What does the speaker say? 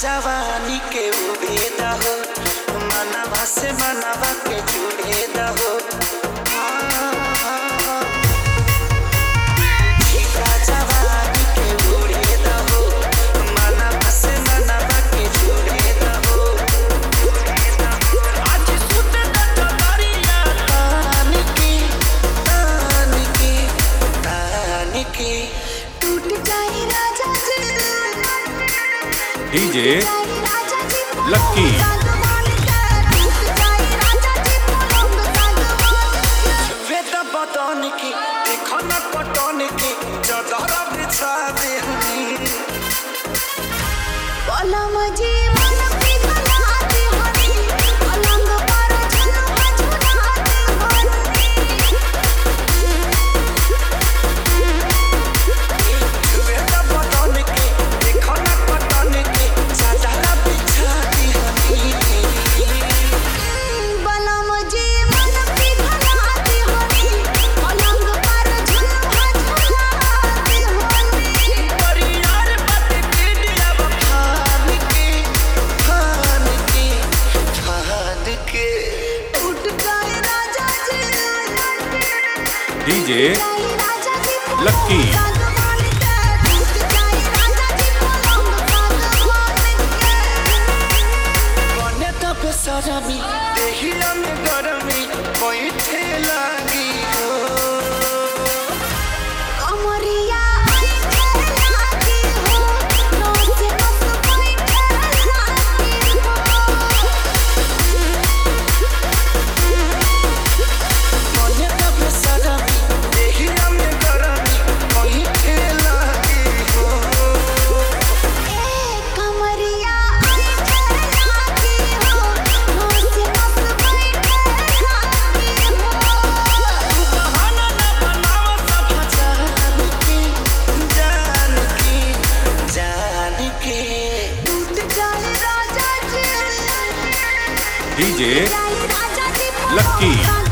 जवानी के उबेदा हो, मनवा से मनवा के जुड़ेदा हो। ठीका जवानी के उड़ेदा हो, मनवा से मनवा के जुड़ेदा हो। आज सुते द कबरिया तान के टूट जाए राजा जी डीजे लक्की बदन की देखो न पटन की चदर बिछा दे डीजे लक्की सजमी देहिया में गरमी बैठे लागी हो। अमरिया डीजे लक्की।